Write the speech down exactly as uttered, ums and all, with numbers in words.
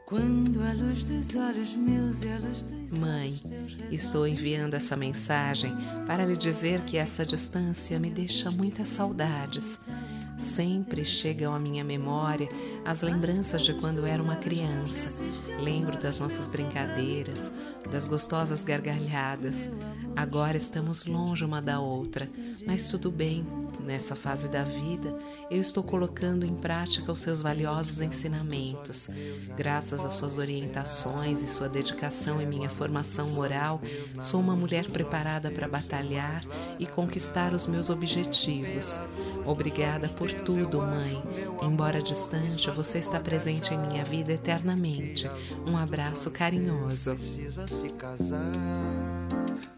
Quando a luz dos olhos meus e a luz dos Mãe, estou enviando essa mensagem para lhe dizer que essa distância me deixa muitas saudades. Sempre chegam à minha memória as lembranças de quando era uma criança. Lembro das nossas brincadeiras, das gostosas gargalhadas. Agora estamos longe uma da outra, mas tudo bem. Nessa fase da vida, eu estou colocando em prática os seus valiosos ensinamentos. Graças às suas orientações e sua dedicação em minha formação moral, sou uma mulher preparada para batalhar e conquistar os meus objetivos. Obrigada por tudo, mãe. Embora distante, você está presente em minha vida eternamente. Um abraço carinhoso. precisa se casar.